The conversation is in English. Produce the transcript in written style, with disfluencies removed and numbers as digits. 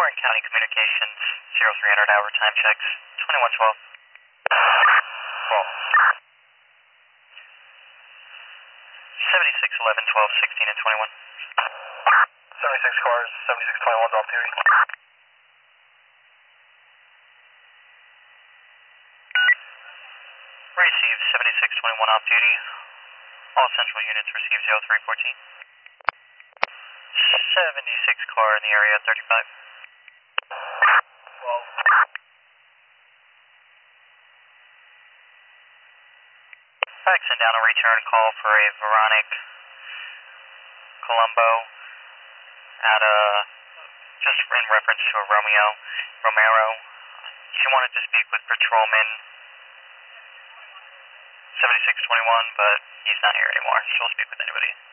Warren County Communications, 0300 hour time checks, 2112. 12. 76, 11, 12, 16, and 21. 76 cars, 7621's off duty. Received 7621 off duty. All central units received 0314. 76 car in the area, 35. 12. Faxing down a return call for a Veronic Colombo at just in reference to a Romero. She wanted to speak with Patrolman 7621, but he's not here anymore. She'll speak with anybody.